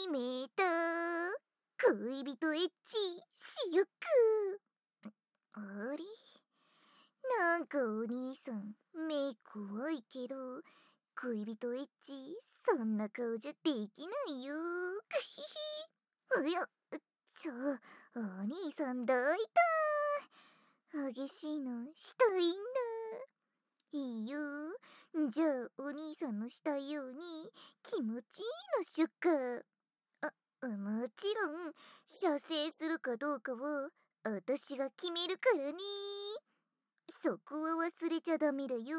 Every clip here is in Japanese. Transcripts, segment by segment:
めた。恋人エッチしよっか。あれ、なんかお兄さん目怖いけど、恋人エッチそんな顔じゃできないよ。うや、お兄さん抱いた。激しいのしたいんだ。いいよ。じゃあお兄さんのしたいように気持ちいいのしゅっか。もちろん射精するかどうかは私が決めるからね。そこは忘れちゃダメだよ。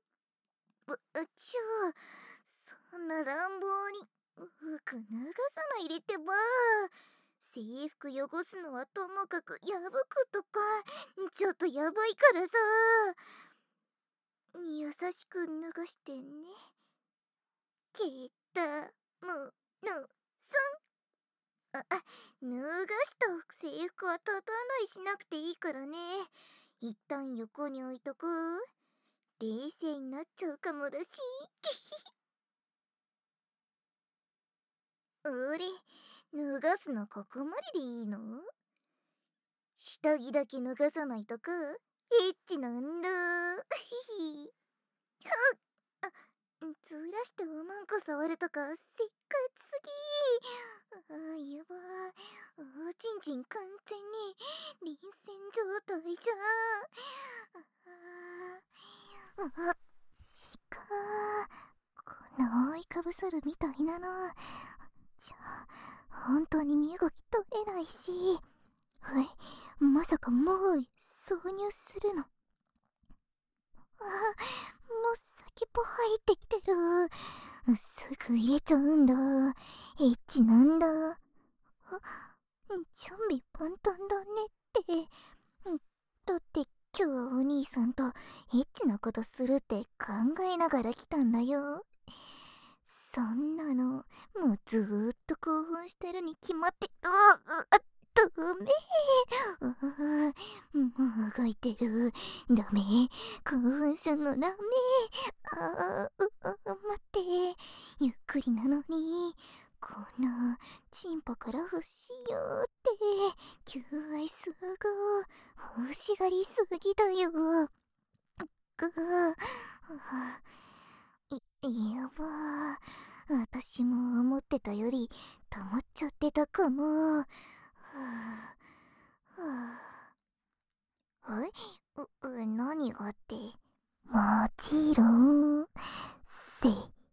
そんな乱暴に服脱がさないでってば。制服汚すのはともかく破くとかちょっとやばいからさ。優しく脱がしてね。ケータもの脱がした制服は畳んだりしなくていいからね。一旦横に置いとく。冷静になっちゃうかもだし。あれ、脱がすのここまででいいの？下着だけ脱がさないとかエッチなんだ。ずらしておまんこ触るとかせっかちすぎ。やばい。おちんちん完全に臨戦状態じゃん。この覆いかぶさるみたいなのじゃあ本当に身動き取れないし。まさかもう挿入するの？もう先っぽ入ってきてる。すぐ入れちゃうんだ。エッチなんだ。準備万端だねって。だって今日はお兄さんとエッチなことするって考えながら来たんだよ。そんなのもうずーっと興奮してるに決まって。ダメ。もう動いてる。ダメ。興奮すんのダメ。待って。ゆっくりなのに。こんなチンポから欲しいよって求愛すぐ欲しがりすぎだよ。やば。私も思ってたより溜まっちゃってたかも。何がって。もちろん性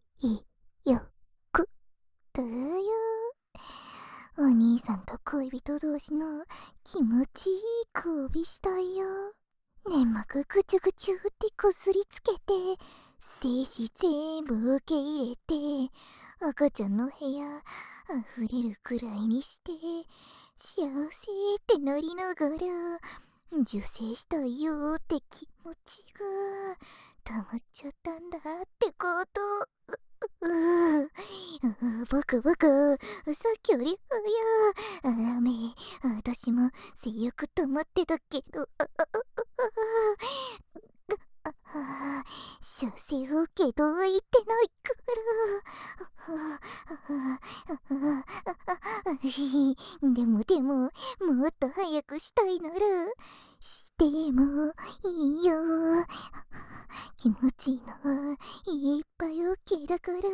欲だよ。お兄さんと恋人同士の気持ちいい交尾したいよ。粘膜ぐちゅぐちゅってこすりつけて精子全部受け入れて赤ちゃんの部屋溢れるくらいにして幸せってなりながら受精したいよって気持ちが溜まっちゃったんだってこと。バカさっきより早ダメ。私も性欲溜まってたけど射精 OK とは言ってないからでももっと早くしたいならしてもいいよ。気持ちいいのはいっぱい OK だから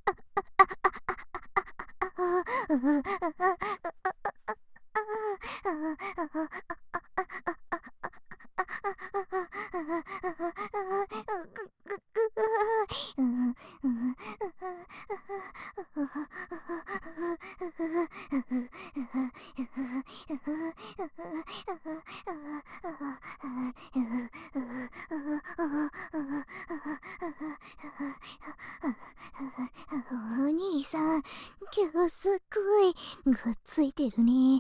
お兄さん、今日すっごいがっついてるね。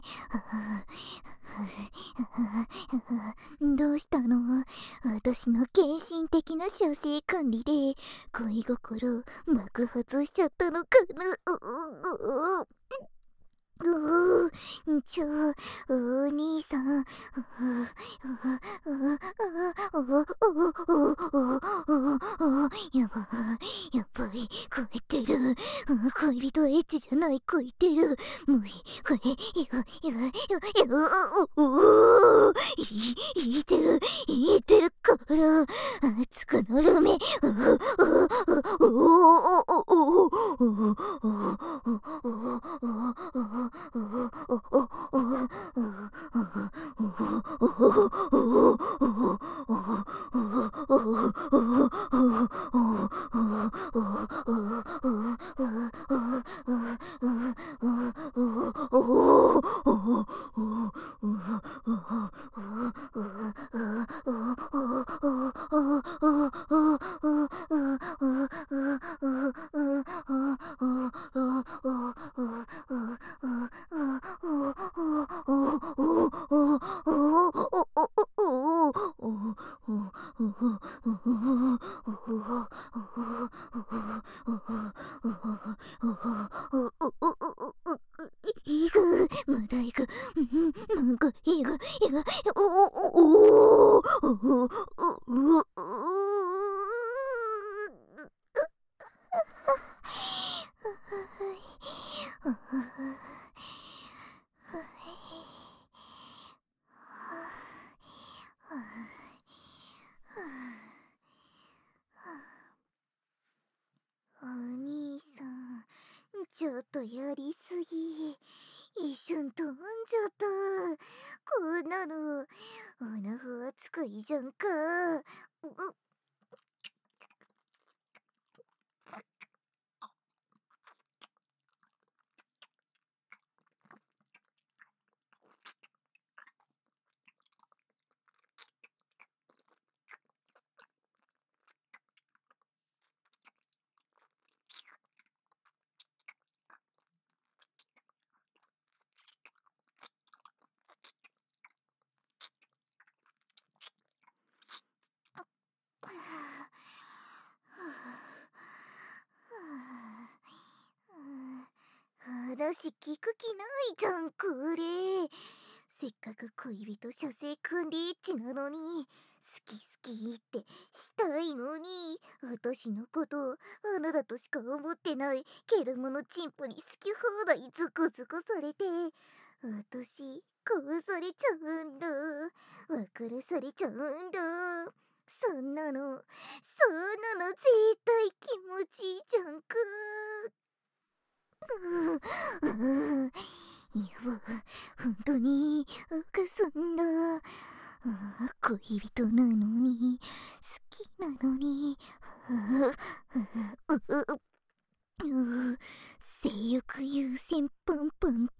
どうしたの？私の献身的な射精管理で恋心爆発しちゃったのかな。 お兄さん、やばい、超えてる。恋人エッチじゃない、超えてる。無理、これ、いいてる、いいてるから、熱くなるめ、いぐ、まだいぐ、なんかいぐ、お兄さん、ちょっとやりすぎ。一瞬飛んじゃった。こんなの、おなふ扱いじゃんか。話聞く気ないじゃん、これ。せっかく恋人射精組んでエッチなのに、好き好きってしたいのに、私のことあなたとしか思ってないケルモのチンポに好き放題ズコズコされて、私殺されちゃうんだ。別れされちゃうんだ。そんなの絶対気持ちいいじゃんか。いや、本当にそんな恋人なのに、好きなのに、性欲優先パンパンって、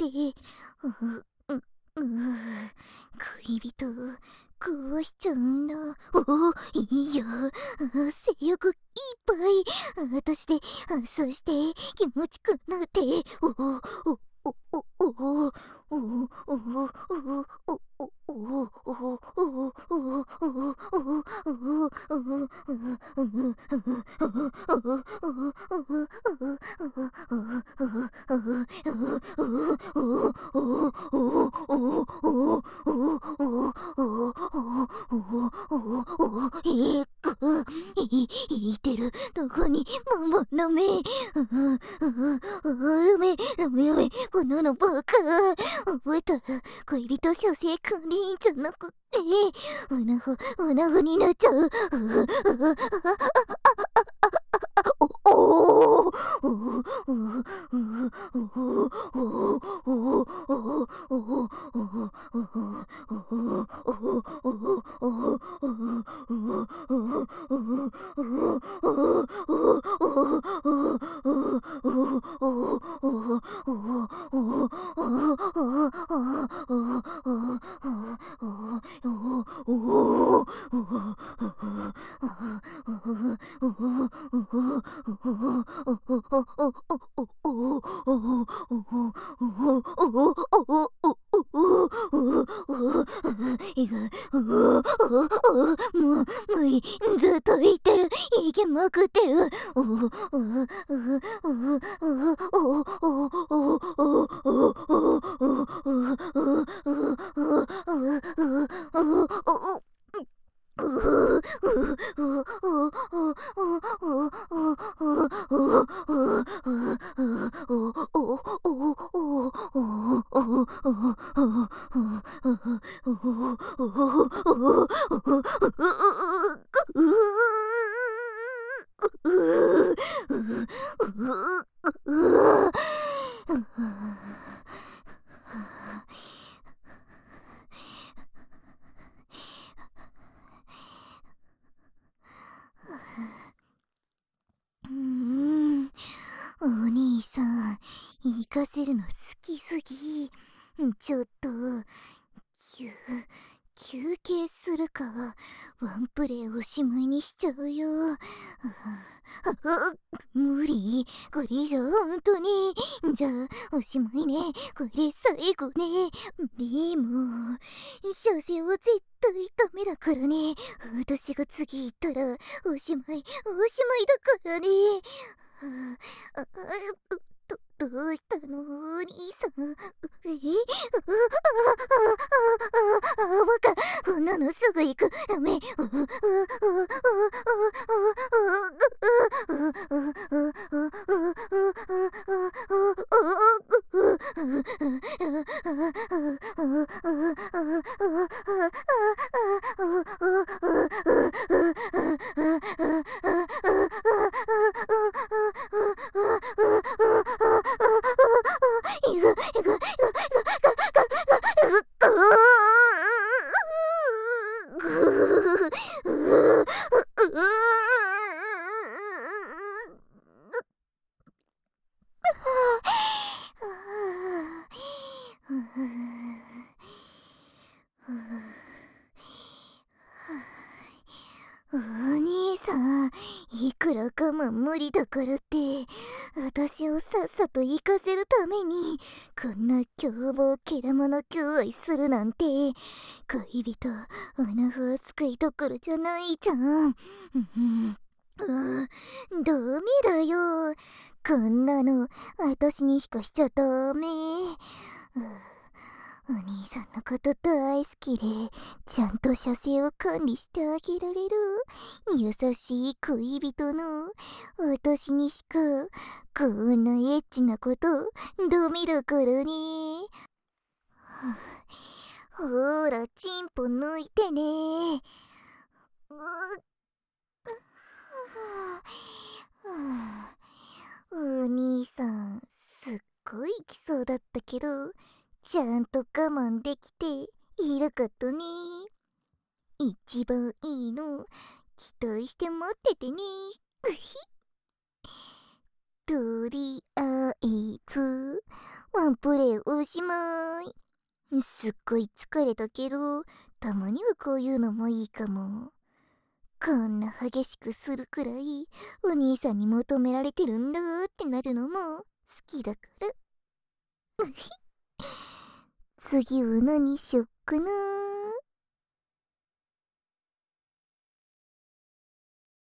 恋人壊しちゃうんだ。いいよ、性欲いっぱい私でそして気持ちくなって、いてる、どこにママラメ、ラメ、こののバカ。覚えたら、恋人射精訓練員じゃなくて、おなふになっちゃう。 もう無理、ずっと言ってる、いけまくってる。お兄さん、行かせるの好きすぎ。ちょっと、休憩するか。ワンプレイおしまいにしちゃうよ。無理、これ以上本当に。じゃあ、おしまいね。これ最後ね。でも、射精は絶対ダメだからね。私が次行ったら、おしまいだからね。どうしたのお兄さん。バカ、こんなのすぐ行く。ダメ。お兄さん、いくら我慢無理だからって私をさっさと行かせるためにこんな凶暴けらもの求愛するなんて恋人おなほ扱いどころじゃないじゃん。ダメだよ、こんなの私にしかしちゃダメ。お兄さんのこと大好きでちゃんと射精を管理してあげられる優しい恋人の私にしかこんなエッチなことダメだからね。ほらチンポ抜いてね。お兄さんすっごい来そうだったけどちゃんと我慢できているかったね。一番いいの期待して待っててね。とりあえずワンプレイおしまい。すっごい疲れたけどたまにはこういうのもいいかも。こんな激しくするくらいお兄さんに求められてるんだってなるのも好きだから。次は何しよっかな。